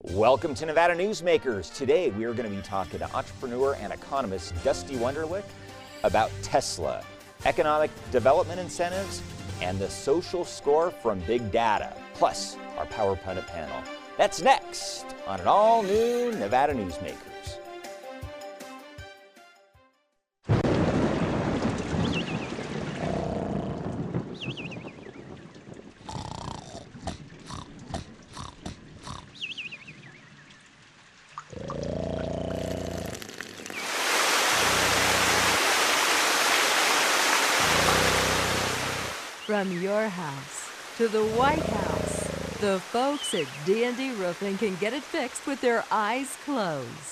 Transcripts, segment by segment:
Welcome to Nevada Newsmakers. Today we are going to be talking to entrepreneur and economist Dusty Wunderlich about Tesla, economic development incentives, and the social score from big data, plus our Power Pundit panel. That's next on an all-new Nevada Newsmakers. From your house to the White House, the folks at D&D Roofing can get it fixed with their eyes closed.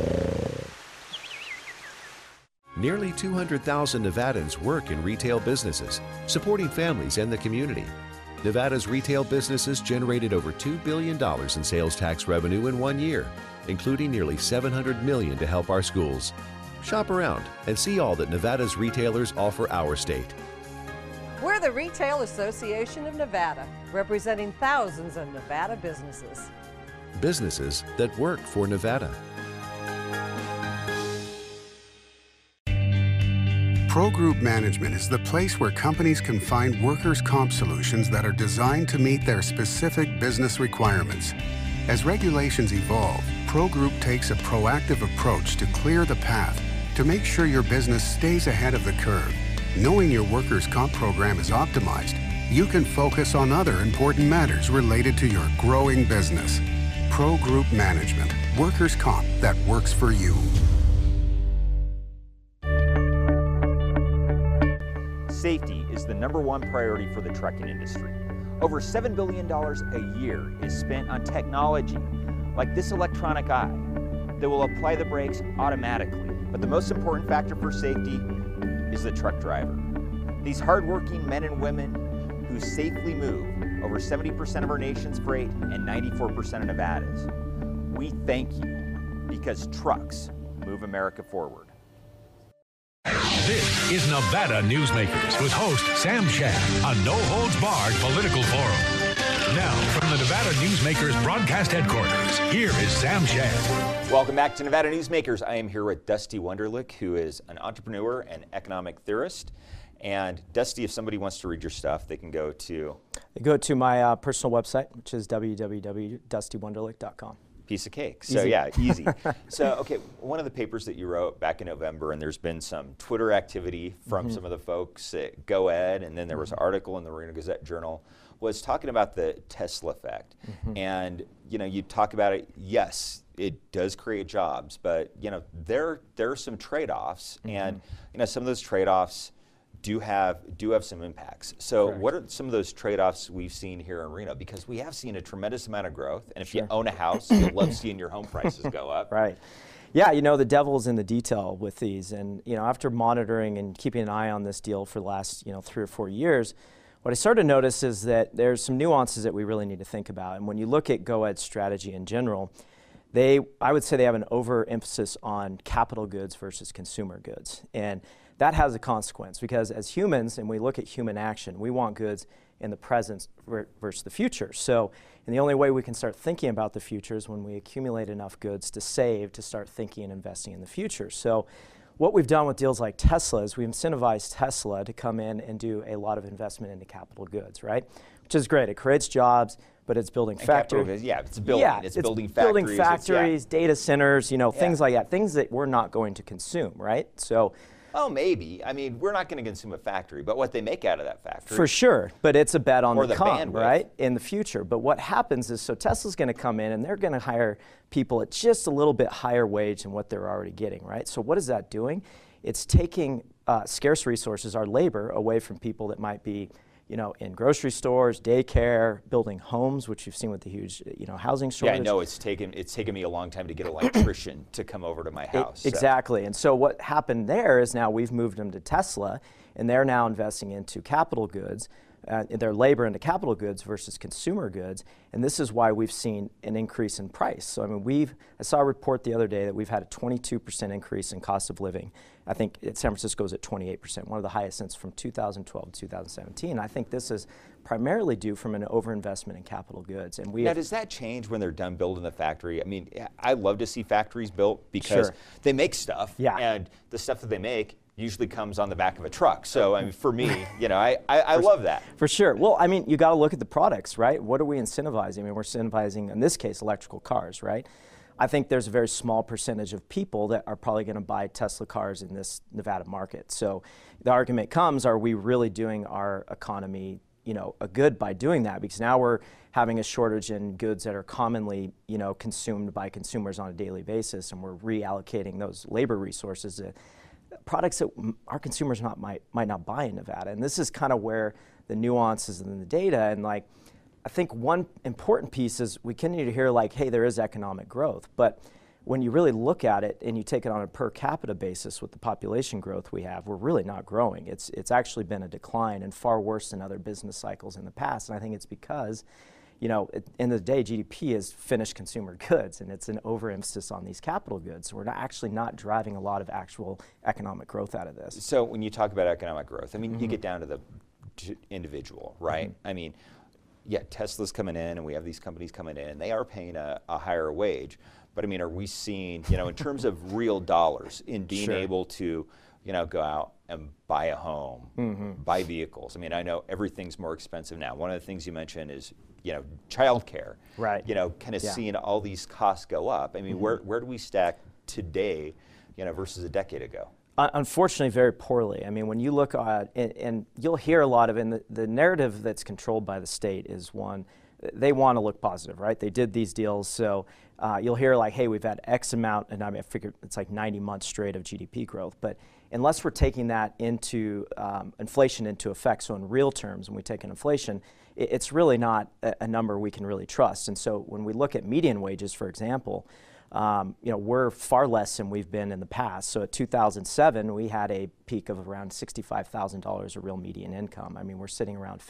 Nearly 200,000 Nevadans work in retail businesses, supporting families and the community. Nevada's retail businesses generated over $2 billion in sales tax revenue in 1 year, including nearly $700 million to help our schools. Shop around and see all that Nevada's retailers offer our state. We're the Retail Association of Nevada, representing thousands of Nevada businesses. Businesses that work for Nevada. Pro Group Management is the place where companies can find workers' comp solutions that are designed to meet their specific business requirements. As regulations evolve, Pro Group takes a proactive approach to clear the path to make sure your business stays ahead of the curve. Knowing your workers' comp program is optimized, you can focus on other important matters related to your growing business. Pro Group Management, workers' comp that works for you. Safety is the #1 priority for the trucking industry. Over $7 billion a year is spent on technology, like this electronic eye, that will apply the brakes automatically. But the most important factor for safety is the truck driver. These hardworking men and women who safely move over 70% of our nation's freight and 94% of Nevada's. We thank you because trucks move America forward. This is Nevada Newsmakers with host Sam Shad, a no-holds-barred political forum. Now, from the Nevada Newsmakers broadcast headquarters, here is Sam Shad. Welcome back to Nevada Newsmakers. I am here with Dusty Wunderlich, who is an entrepreneur and economic theorist. And Dusty, if somebody wants to read your stuff, they can go to? They go to my personal website, which is www.dustywunderlich.com. Piece of cake. So easy. Yeah, easy. So, okay, one of the papers that you wrote back in November, and there's been some Twitter activity from some of the folks at GoEd, and then there was an article in the Reno Gazette-Journal, was talking about the Tesla effect. And, you know, you talk about it, yes, it does create jobs, but, you know, there are some trade-offs, and, you know, some of those trade-offs do have some impacts. So Correct. What are some of those trade-offs we've seen here in Reno? Because we have seen a tremendous amount of growth, and if you own a house, you'll love seeing your home prices go up. Right. Yeah, you know, the devil's in the detail with these, and, you know, after monitoring and keeping an eye on this deal for the last, 3 or 4 years, what I started to notice is that there's some nuances that we really need to think about. And when you look at GoEd's strategy in general, I would say they have an overemphasis on capital goods versus consumer goods. And that has a consequence because as humans, and we look at human action, we want goods in the present versus the future. So, and the only way we can start thinking about the future is when we accumulate enough goods to save to start thinking and investing in the future. So what we've done with deals like Tesla is we've incentivized Tesla to come in and do a lot of investment into capital goods, right? Which is great. It creates jobs, but it's building factories. Yeah, it's building. Yeah, it's building factories. Building factories, data centers, things like that, things that we're not going to consume, right? So. Oh, maybe. I mean, we're not going to consume a factory, but what they make out of that factory. For sure, but it's a bet on the come, bandwidth. Right, in the future. But what happens is, so Tesla's going to come in and they're going to hire people at just a little bit higher wage than what they're already getting, right? So what is that doing? It's taking scarce resources, our labor, away from people that might be, in grocery stores, daycare, building homes, which you've seen with the huge, housing shortage. Yeah, I know it's taken me a long time to get an electrician to come over to my house. Exactly, and so what happened there is now we've moved them to Tesla, and they're now investing into capital goods, their labor into capital goods versus consumer goods, and this is why we've seen an increase in price. So I mean, I saw a report the other day that we've had a 22% increase in cost of living. I think San Francisco is at 28%, one of the highest since from 2012 to 2017. I think this is primarily due from an overinvestment in capital goods. And now, does that change when they're done building the factory? I mean, I love to see factories built because they make stuff, and the stuff that they make usually comes on the back of a truck. So I mean, for me, you know, I love that. For sure. Well, I mean, you got to look at the products, right? What are we incentivizing? I mean, we're incentivizing, in this case, electrical cars, right? I think there's a very small percentage of people that are probably going to buy Tesla cars in this Nevada market. So the argument comes, are we really doing our economy, you know, a good by doing that? Because now we're having a shortage in goods that are commonly, you know, consumed by consumers on a daily basis, and we're reallocating those labor resources to products that our consumers might not buy in Nevada. And this is kind of where the nuances in the data, and like, I think one important piece is we continue to hear like, hey, there is economic growth, but when you really look at it and you take it on a per capita basis with the population growth we have, we're really not growing. It's actually been a decline, and far worse than other business cycles in the past. And I think it's because, you know, at the end of the day, GDP is finished consumer goods, and it's an overemphasis on these capital goods. So we're actually not driving a lot of actual economic growth out of this. So when you talk about economic growth, I mean, you get down to the individual, right? I mean, yeah, Tesla's coming in, and we have these companies coming in. They are paying a higher wage. But I mean, are we seeing, you know, in terms of real dollars, in being able to, you know, go out and buy a home, buy vehicles? I mean, I know everything's more expensive now. One of the things you mentioned is, you know, childcare. Right. You know, kind of seeing all these costs go up. I mean, where do we stack today, you know, versus a decade ago? Unfortunately, very poorly. I mean, when you look at, and you'll hear a lot of, and the narrative that's controlled by the state is one, they want to look positive, right? They did these deals, so you'll hear like, hey, we've had X amount, and I mean, I figure it's like 90 months straight of GDP growth. But unless we're taking that into inflation into effect, so in real terms, when we take an inflation, it's really not a number we can really trust. And so when we look at median wages, for example, you know, we're far less than we've been in the past. So at 2007, we had a peak of around $65,000 of real median income. I mean, we're sitting around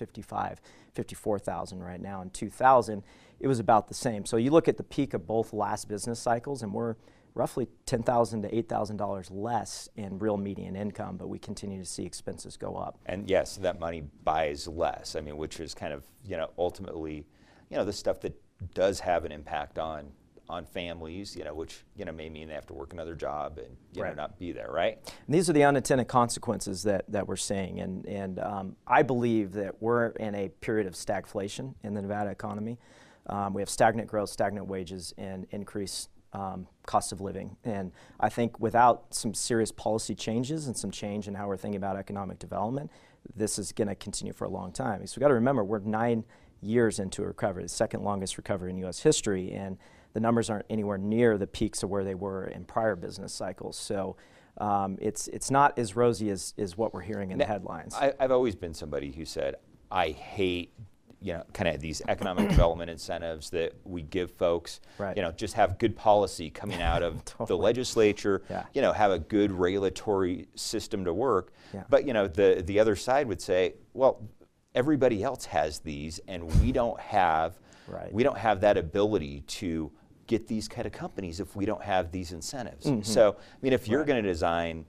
$54,000 right now. In 2000, it was about the same. So you look at the peak of both last business cycles, and we're roughly $10,000 to $8,000 less in real median income, but we continue to see expenses go up. And yes, that money buys less. I mean, which is kind of, you know, ultimately, you know, the stuff that does have an impact on families, you know, which, you know, may mean they have to work another job and, you know, not be there, right? And these are the unintended consequences that we're seeing. And I believe that we're in a period of stagflation in the Nevada economy. We have stagnant growth, stagnant wages, and increased cost of living. And I think without some serious policy changes and some change in how we're thinking about economic development, this is going to continue for a long time. So we've got to remember, we're 9 years into a recovery, the second longest recovery in U.S. history, and the numbers aren't anywhere near the peaks of where they were in prior business cycles. So it's not as rosy as what we're hearing in the headlines. I've always been somebody who said, I hate, you know, kind of these economic development incentives that we give folks. You know, just have good policy coming out of the legislature, you know, have a good regulatory system to work. But, you know, the other side would say, well, everybody else has these, and we don't have that ability to get these kind of companies if we don't have these incentives. So, I mean, if you're going to design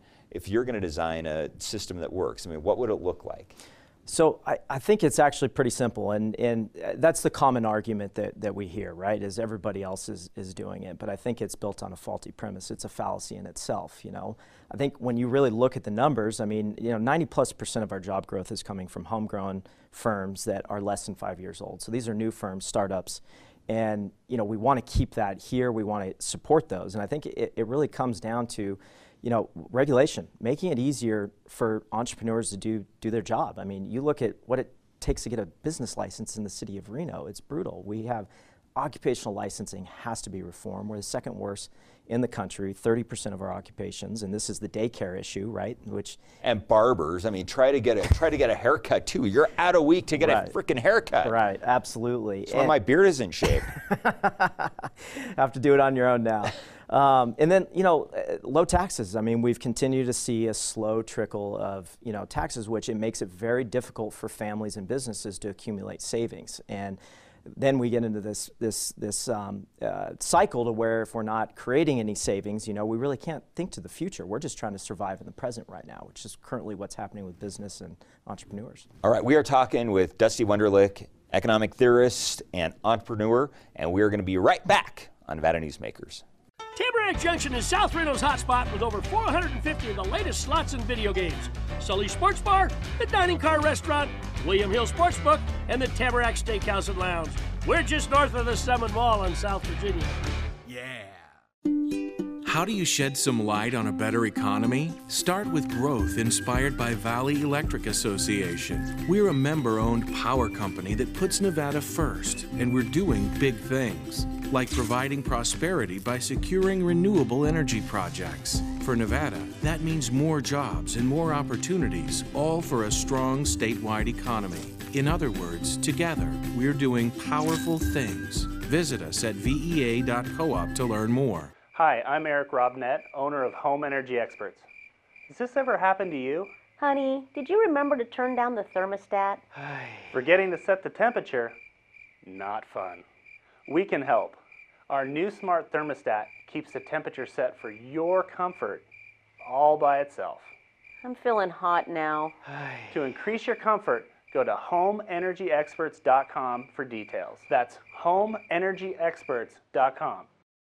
a system that works, I mean, what would it look like? So I think it's actually pretty simple, and that's the common argument that we hear, right, is everybody else is doing it. But I think it's built on a faulty premise. It's a fallacy in itself, you know. I think when you really look at the numbers, I mean, you know, 90+% of our job growth is coming from homegrown firms that are less than 5 years old. So these are new firms, startups, and, you know, we want to keep that here. We want to support those. And I think it really comes down to, you know, regulation, making it easier for entrepreneurs to do their job. I mean, you look at what it takes to get a business license in the city of Reno, it's brutal. We have occupational licensing has to be reformed. We're the second worst in the country, 30% of our occupations, and this is the daycare issue, right? And barbers, I mean, try to get a haircut too. You're out a week to get a freaking haircut. Right, absolutely. That's why my beard isn't shaved. Have to do it on your own now. And then, low taxes. I mean, we've continued to see a slow trickle of, taxes, which it makes it very difficult for families and businesses to accumulate savings. And then we get into this cycle to where if we're not creating any savings, we really can't think to the future. We're just trying to survive in the present right now, which is currently what's happening with business and entrepreneurs. All right, we are talking with Dusty Wunderlich, economic theorist and entrepreneur, and we are going to be right back on Nevada Newsmakers. Tamarack Junction is South Reno's hotspot with over 450 of the latest slots and video games. Sully Sports Bar, the Dining Car Restaurant, William Hill Sportsbook, and the Tamarack Steakhouse and Lounge. We're just north of the Summit Mall in South Virginia. Yeah. How do you shed some light on a better economy? Start with growth inspired by Valley Electric Association. We're a member-owned power company that puts Nevada first, and we're doing big things, like providing prosperity by securing renewable energy projects. For Nevada, that means more jobs and more opportunities, all for a strong statewide economy. In other words, together, we're doing powerful things. Visit us at vea.coop to learn more. Hi, I'm Eric Robnett, owner of Home Energy Experts. Has this ever happened to you? Honey, did you remember to turn down the thermostat? Forgetting to set the temperature? Not fun. We can help. Our new smart thermostat keeps the temperature set for your comfort all by itself. I'm feeling hot now. To increase your comfort, go to homeenergyexperts.com for details. That's homeenergyexperts.com.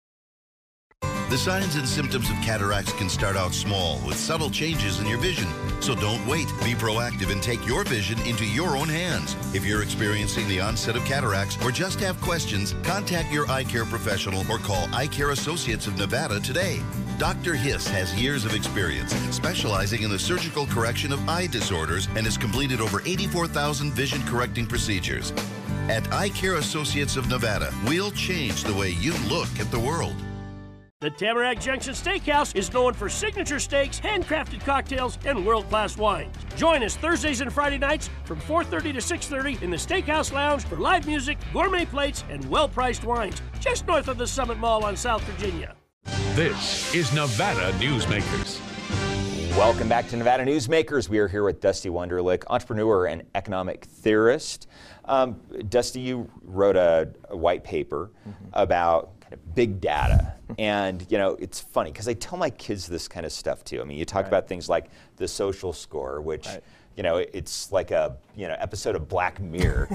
The signs and symptoms of cataracts can start out small with subtle changes in your vision. So don't wait. Be proactive and take your vision into your own hands. If you're experiencing the onset of cataracts or just have questions, contact your eye care professional or call Eye Care Associates of Nevada today. Dr. Hiss has years of experience specializing in the surgical correction of eye disorders and has completed over 84,000 vision correcting procedures. At Eye Care Associates of Nevada, we'll change the way you look at the world. The Tamarack Junction Steakhouse is known for signature steaks, handcrafted cocktails, and world-class wines. Join us Thursdays and Friday nights from 4:30 to 6:30 in the Steakhouse Lounge for live music, gourmet plates, and well-priced wines, just north of the Summit Mall on South Virginia. This is Nevada Newsmakers. Welcome back to Nevada Newsmakers. We are here with Dusty Wunderlich, entrepreneur and economic theorist. Dusty, you wrote a white paper about kind of big data. And, it's funny because I tell my kids this kind of stuff too. I mean, you talk about things like the social score, which, it's like a, episode of Black Mirror.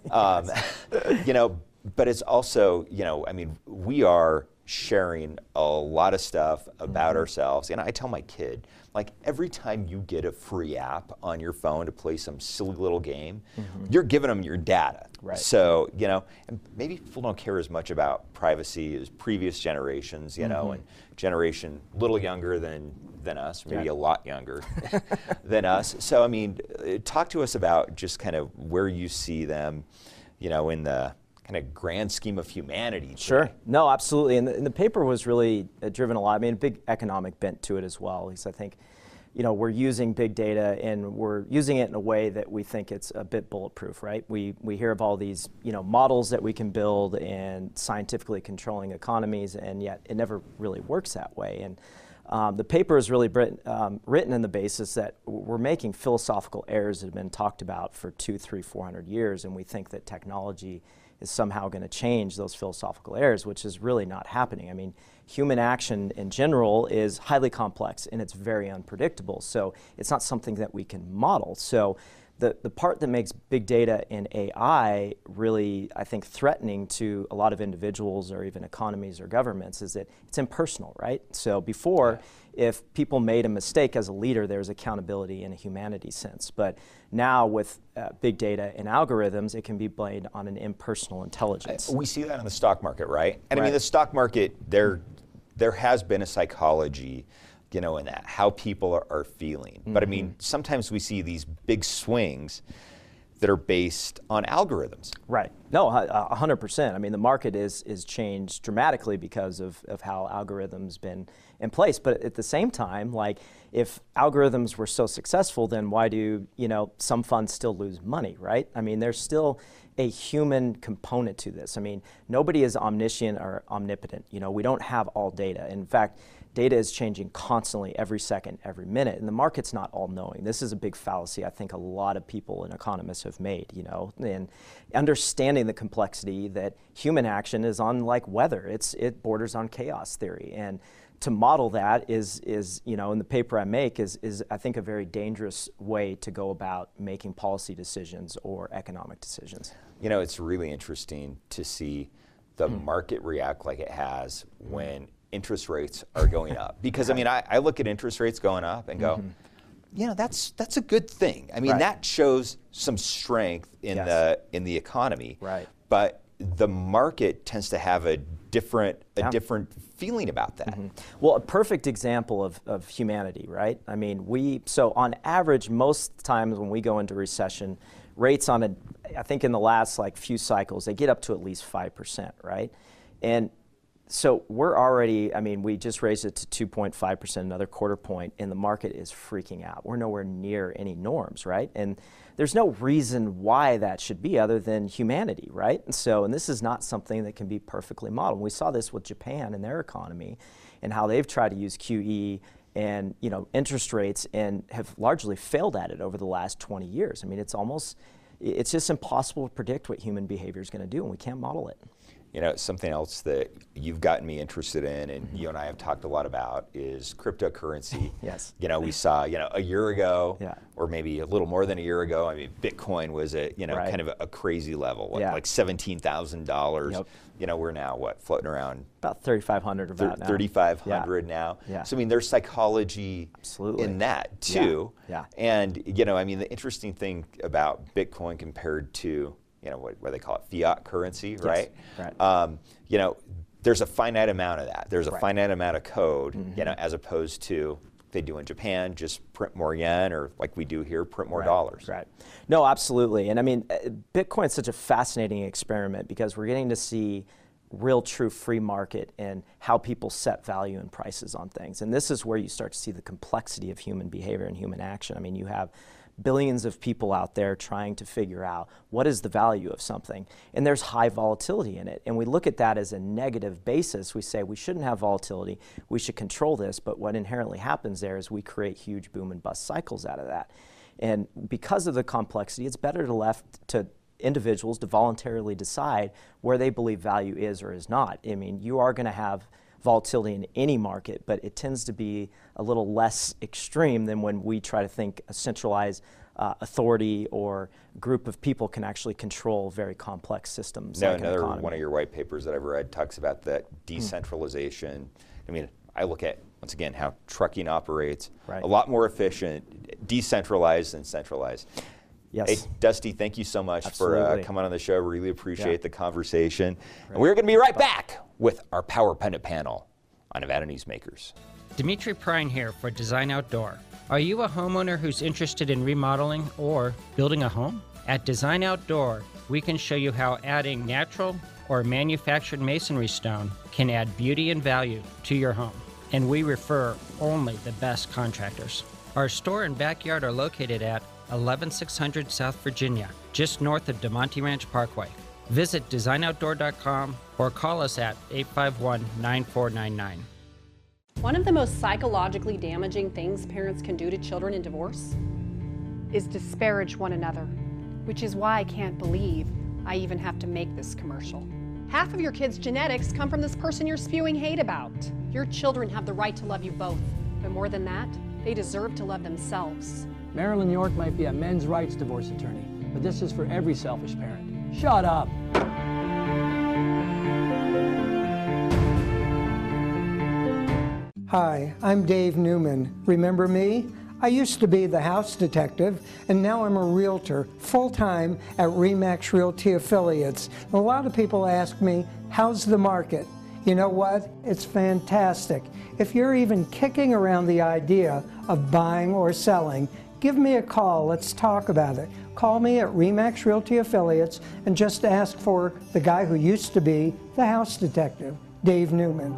But it's also, we are sharing a lot of stuff about ourselves. And I tell my kid, like, every time you get a free app on your phone to play some silly little game, you're giving them your data. Right. So, and maybe people don't care as much about privacy as previous generations, and generation a little younger than us, maybe a lot younger than us. So, talk to us about just kind of where you see them, in the kind of grand scheme of humanity today. Sure. No, absolutely. And the paper was really driven a lot. A big economic bent to it as well. Because I think, we're using big data and we're using it in a way that we think it's a bit bulletproof, right? We hear of all these, models that we can build and scientifically controlling economies, and yet it never really works that way. And the paper is really written in the basis that we're making philosophical errors that have been talked about for 200, 300, 400 years, and we think that technology is somehow going to change those philosophical errors, which is really not happening. Human action in general is highly complex and it's very unpredictable, so it's not something that we can model. So the part that makes big data and AI really, I think, threatening to a lot of individuals or even economies or governments is that it's impersonal, right? So before, if people made a mistake as a leader, there's accountability in a humanity sense. But now with big data and algorithms, it can be blamed on an impersonal intelligence. We see that in the stock market, right? And the stock market, there has been a psychology, in that, how people are feeling. But sometimes we see these big swings that are based on algorithms. Right. No, 100%. I mean, the market is changed dramatically because of how algorithms been in place. But at the same time, like, if algorithms were so successful, then why do, some funds still lose money, right? I mean, there's still a human component to this. I mean, nobody is omniscient or omnipotent. We don't have all data. In fact, data is changing constantly, every second, every minute, and the market's not all-knowing. This is a big fallacy I think a lot of people and economists have made, and understanding the complexity that human action is unlike weather. It borders on chaos theory, and to model that is in the paper I make is I think a very dangerous way to go about making policy decisions or economic decisions. It's really interesting to see the market react like it has when interest rates are going up. Because I look at interest rates going up and go, that's a good thing. I mean, that shows some strength in the economy. Right. But the market tends to have a different feeling about that. Well, a perfect example of humanity, right? I mean, so on average, most times when we go into recession, rates I think in the last few cycles, they get up to at least 5%, right? And so we're already, we just raised it to 2.5%, another quarter point, and the market is freaking out. We're nowhere near any norms, right? And there's no reason why that should be other than humanity, right? And this is not something that can be perfectly modeled. We saw this with Japan and their economy and how they've tried to use QE and interest rates and have largely failed at it over the last 20 years. I mean, it's just impossible to predict what human behavior is going to do, and we can't model it. Something else that you've gotten me interested in, and you and I have talked a lot about, is cryptocurrency. Yes. We saw, a year ago, or maybe a little more than a year ago, Bitcoin was at, kind of a crazy level, like $17,000. Yep. We're now, floating around? About 3,500 about now. 3,500 now. Yeah. So, there's psychology in that, too. Yeah. And, the interesting thing about Bitcoin compared to what they call it, fiat currency, right? Yes. Right. There's a finite amount of that. There's a finite amount of code, as opposed to they do in Japan, just print more yen, or like we do here, print more dollars. Right. No, absolutely. And Bitcoin's such a fascinating experiment because we're getting to see real true free market and how people set value and prices on things. And this is where you start to see the complexity of human behavior and human action. You have billions of people out there trying to figure out what is the value of something. And there's high volatility in it. And we look at that as a negative basis. We say we shouldn't have volatility, we should control this, but what inherently happens there is we create huge boom and bust cycles out of that. And because of the complexity, it's better to individuals to voluntarily decide where they believe value is or is not. You are going to have volatility in any market, but it tends to be a little less extreme than when we try to think a centralized authority or group of people can actually control very complex systems. No, like another one of your white papers that I've read talks about that decentralization. I look at, once again, how trucking operates, a lot more efficient, decentralized than centralized. Yes. Hey, Dusty, thank you so much for coming on the show. Really appreciate the conversation. Right. And we're going to be right back with our Power Pundit panel on Nevada Newsmakers. Dimitri Prine here for Design Outdoor. Are you a homeowner who's interested in remodeling or building a home? At Design Outdoor, we can show you how adding natural or manufactured masonry stone can add beauty and value to your home. And we refer only the best contractors. Our store and backyard are located at 11600 South Virginia, just north of DeMonte Ranch Parkway. Visit designoutdoor.com or call us at 851-9499. One of the most psychologically damaging things parents can do to children in divorce is disparage one another, which is why I can't believe I even have to make this commercial. Half of your kids' genetics come from this person you're spewing hate about. Your children have the right to love you both, but more than that, they deserve to love themselves. Marilyn York might be a men's rights divorce attorney, but this is for every selfish parent. Shut up. Hi, I'm Dave Newman. Remember me? I used to be the house detective, and now I'm a realtor, full-time at RE/MAX Realty Affiliates. A lot of people ask me, how's the market? You know what? It's fantastic. If you're even kicking around the idea of buying or selling, Give me a call. Let's talk about it. Call me at RE/MAX Realty Affiliates and just ask for the guy who used to be the house detective, Dave Newman.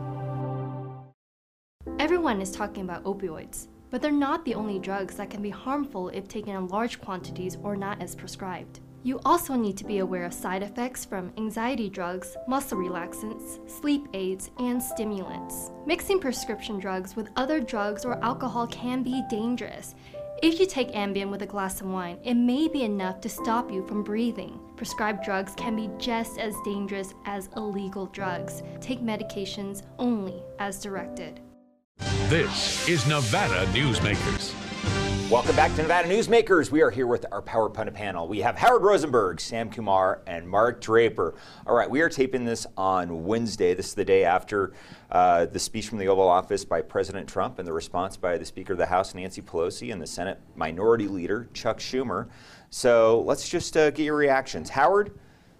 Everyone is talking about opioids, but they're not the only drugs that can be harmful if taken in large quantities or not as prescribed. You also need to be aware of side effects from anxiety drugs, muscle relaxants, sleep aids, and stimulants. Mixing prescription drugs with other drugs or alcohol can be dangerous. If you take Ambien with a glass of wine, it may be enough to stop you from breathing. Prescribed drugs can be just as dangerous as illegal drugs. Take medications only as directed. This is Nevada Newsmakers. Welcome back to Nevada Newsmakers. We are here with our Power Pundit panel. We have Howard Rosenberg, Sam Kumar, and Mark Draper. All right, we are taping this on Wednesday. This is the day after the speech from the Oval Office by President Trump and the response by the Speaker of the House, Nancy Pelosi, and the Senate Minority Leader, Chuck Schumer. So let's just get your reactions. Howard?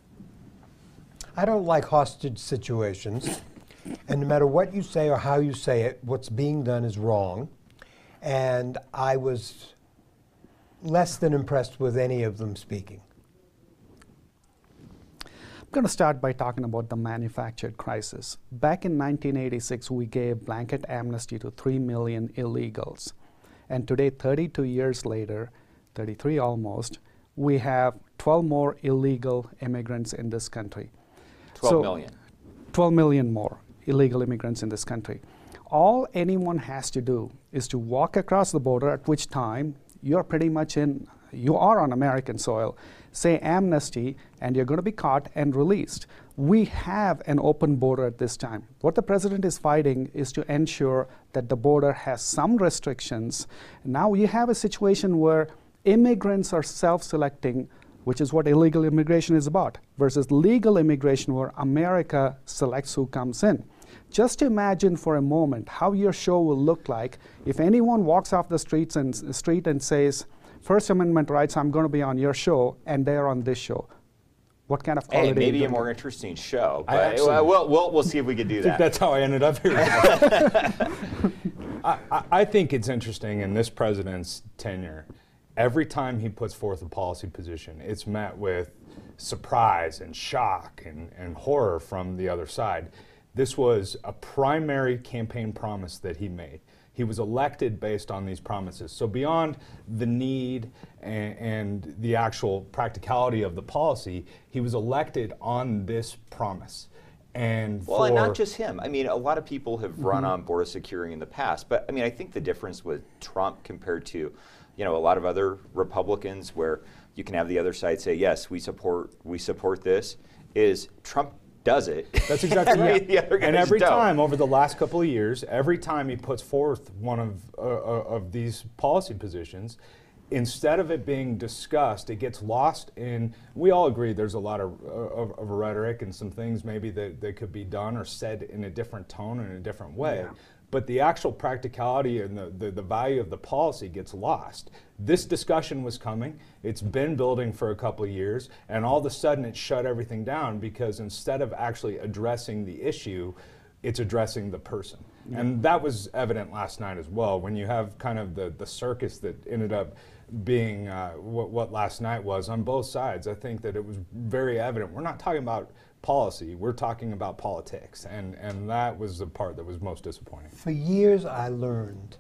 I don't like hostage situations. And no matter what you say or how you say it, what's being done is wrong. And I was less than impressed with any of them speaking. I'm going to start by talking about the manufactured crisis. Back in 1986, we gave blanket amnesty to 3 million illegals. And today, 32 years later, 33 almost, we have 12 more illegal immigrants in this country. 12 million. 12 million more illegal immigrants in this country. All anyone has to do is to walk across the border, at which time you are on American soil, say amnesty, and you're going to be caught and released. We have an open border at this time. What the president is fighting is to ensure that the border has some restrictions. Now you have a situation where immigrants are self-selecting, which is what illegal immigration is about, versus legal immigration where America selects who comes in. Just imagine for a moment how your show will look like if anyone walks off the street and says, First Amendment rights, I'm going to be on your show, and they're on this show. What kind of quality? Hey, maybe a more interesting show. But we'll see if we can do that. That's how I ended up here. I think it's interesting in this president's tenure. Every time he puts forth a policy position, it's met with surprise and shock and horror from the other side. This was a primary campaign promise that he made. He was elected based on these promises. So beyond the need and the actual practicality of the policy, he was elected on this promise. And and not just him. I mean, a lot of people have run on border security in the past, but I mean, I think the difference with Trump compared to, a lot of other Republicans, where you can have the other side say, yes, we support this, is Trump does it. That's exactly right. And every don't. time over the last couple of years, every time he puts forth one of these policy positions, instead of it being discussed, it gets lost in, we all agree there's a lot of rhetoric and some things maybe that could be done or said in a different tone and in a different way. Yeah. But the actual practicality and the value of the policy gets lost. This discussion was coming. It's been building for a couple of years, and all of a sudden it shut everything down because instead of actually addressing the issue, it's addressing the person. Yeah. And that was evident last night as well, when you have kind of the circus that ended up being what last night was on both sides. I think that it was very evident. We're not talking about policy, we're talking about politics, and that was the part that was most disappointing. For years I learned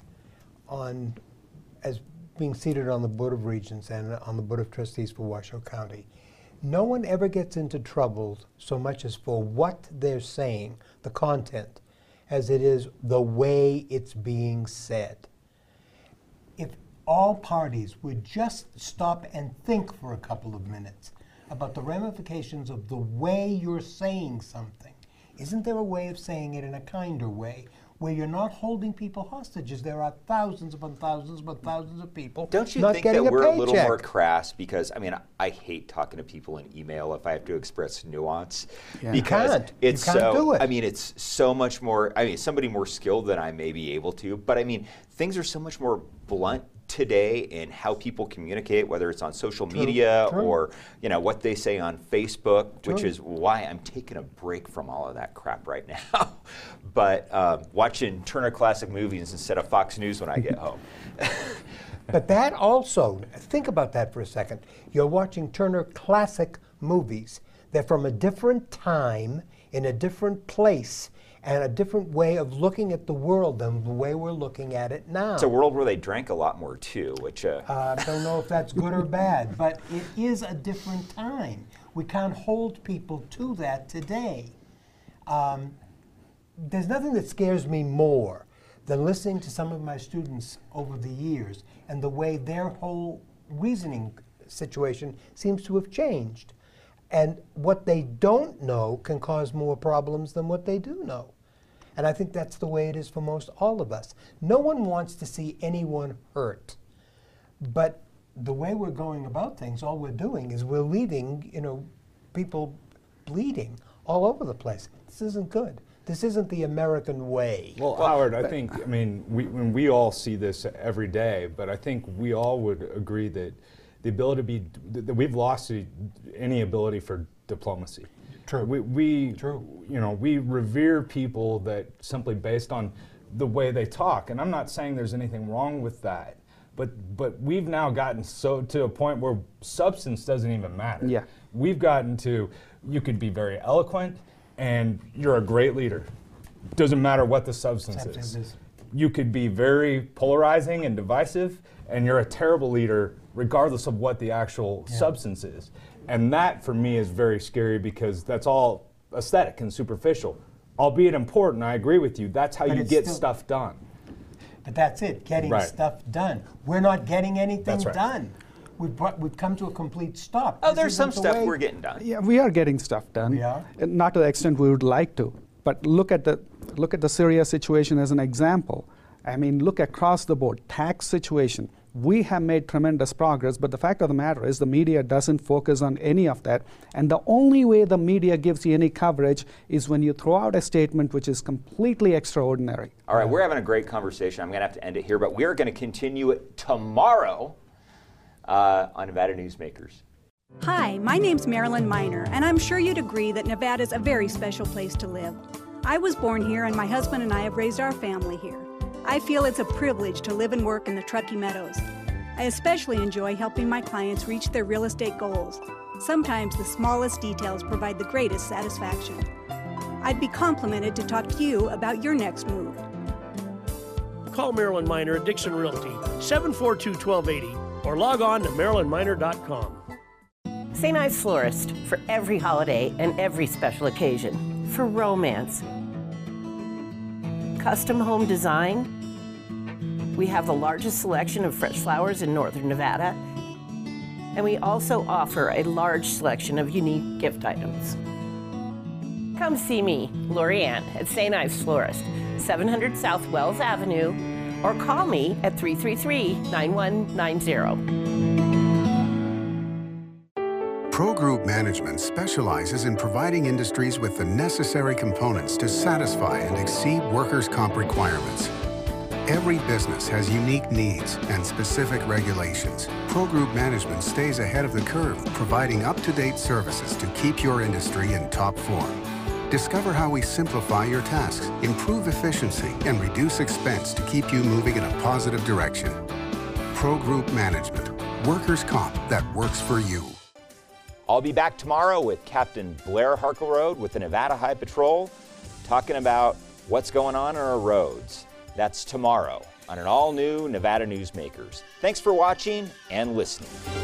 as being seated on the Board of Regents and on the Board of Trustees for Washoe County, no one ever gets into trouble so much as for what they're saying, the content, as it is the way it's being said. If all parties would just stop and think for a couple of minutes about the ramifications of the way you're saying something. Isn't there a way of saying it in a kinder way, where you're not holding people hostages? There are thousands upon thousands upon thousands of people Don't you not think getting that we're a a little paycheck. more crass? Because, I mean, I hate talking to people in email if I have to express nuance. Yeah. Because You can't do it. I mean, it's so much more, somebody more skilled than I may be able to, but I mean, things are so much more blunt today in how people communicate, whether it's on social media or what they say on Facebook, which is why I'm taking a break from all of that crap right now. But watching Turner Classic Movies instead of Fox News when I get home. But that also, think about that for a second. You're watching Turner Classic Movies. They're from a different time, in a different place, and a different way of looking at the world than the way we're looking at it now. It's a world where they drank a lot more too, which... I don't know if that's good or bad, but it is a different time. We can't hold people to that today. There's nothing that scares me more than listening to some of my students over the years and the way their whole reasoning situation seems to have changed. And what they don't know can cause more problems than what they do know. And I think that's the way it is for most all of us. No one wants to see anyone hurt. But the way we're going about things, all we're doing is we're leaving, people bleeding all over the place. This isn't good. This isn't the American way. Well, Howard, I think, we all see this every day, but I think we all would agree that the ability that we've lost any ability for diplomacy. True. We revere people that simply based on the way they talk, and I'm not saying there's anything wrong with that, but we've now gotten to a point where substance doesn't even matter. Yeah. We've gotten to, you could be very eloquent, and you're a great leader. Doesn't matter what the substance is. You could be very polarizing and divisive, and you're a terrible leader regardless of what the actual substance is. And that, for me, is very scary because that's all aesthetic and superficial. Albeit important, I agree with you, that's how you get stuff done. But that's it, getting stuff done. We're not getting anything done. We've come to a complete stop. Oh, there's some stuff we're getting done. Yeah, we are getting stuff done. We are? Not to the extent we would like to. But look at the Syria situation as an example. I mean, look across the board. Tax situation. We have made tremendous progress, but the fact of the matter is the media doesn't focus on any of that. And the only way the media gives you any coverage is when you throw out a statement which is completely extraordinary. All right, we're having a great conversation. I'm going to have to end it here, but we're going to continue it tomorrow on Nevada Newsmakers. Hi, my name's Marilyn Miner, and I'm sure you'd agree that Nevada's a very special place to live. I was born here, and my husband and I have raised our family here. I feel it's a privilege to live and work in the Truckee Meadows. I especially enjoy helping my clients reach their real estate goals. Sometimes the smallest details provide the greatest satisfaction. I'd be complimented to talk to you about your next move. Call Marilyn Miner at Dixon Realty, 742-1280, or log on to marilynminer.com. St. Ives Florist, for every holiday and every special occasion, for romance. Custom home design. We have the largest selection of fresh flowers in northern Nevada, and we also offer a large selection of unique gift items. Come see me, Lori Ann, at St. Ives Florist, 700 South Wells Avenue, or call me at 333-9190. Pro Group Management specializes in providing industries with the necessary components to satisfy and exceed workers' comp requirements. Every business has unique needs and specific regulations. Pro Group Management stays ahead of the curve, providing up-to-date services to keep your industry in top form. Discover how we simplify your tasks, improve efficiency, and reduce expense to keep you moving in a positive direction. Pro Group Management, workers' comp that works for you. I'll be back tomorrow with Captain Blair Harkleroad with the Nevada High Patrol, talking about what's going on our roads. That's tomorrow on an all-new Nevada Newsmakers. Thanks for watching and listening.